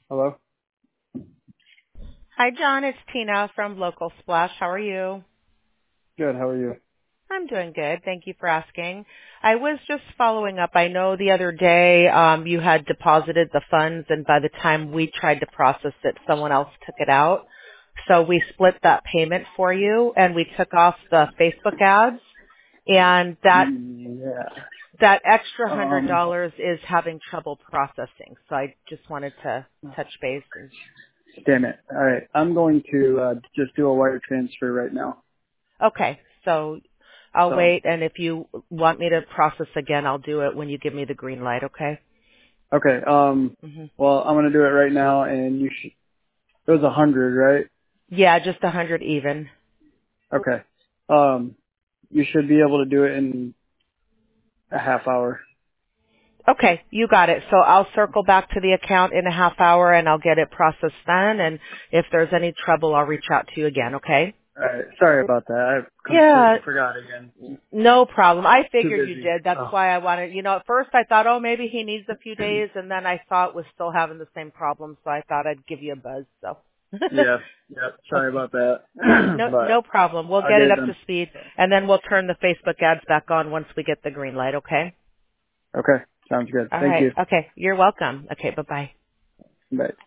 Hello? Hi, John. It's Tina from Local Splash. How are you? Good, how are you? I'm doing good. Thank you for asking. I was just following up. I know the other day you had deposited the funds, and by the time we tried to process it, someone else took it out. So we split that payment for you, and we took off the Facebook ads, and Yeah. that extra Um, $100 is having trouble processing. So I just wanted to touch base. And damn it. Alright, I'm going to just do a wire transfer right now. okay, so I'll So, wait, and if you want me to process again, I'll do it when you give me the green light, okay? okay, hmm well, I'm going to do it right now, and it was 100, right? Yeah, just 100 even. Okay. You should be able to do it in a half hour. Okay, you got it. So I'll circle back to the account in a half hour, and I'll get it processed then, and if there's any trouble, I'll reach out to you again, okay? Alright, sorry about that. I Yeah, completely forgot again. no problem. I Too figured you busy. did. That's Oh, why I wanted, at first I thought, oh, maybe he needs a few days, and then I saw it was still having the same problem, so I thought I'd give you a buzz, so. yeah, sorry Okay. about that. No but problem. We'll I'll get get it it up to done. speed, and then we'll turn the Facebook ads back on once we get the green light, okay? Okay, sounds good. All Thank right. you. Okay. You're welcome. Okay, bye-bye. Bye.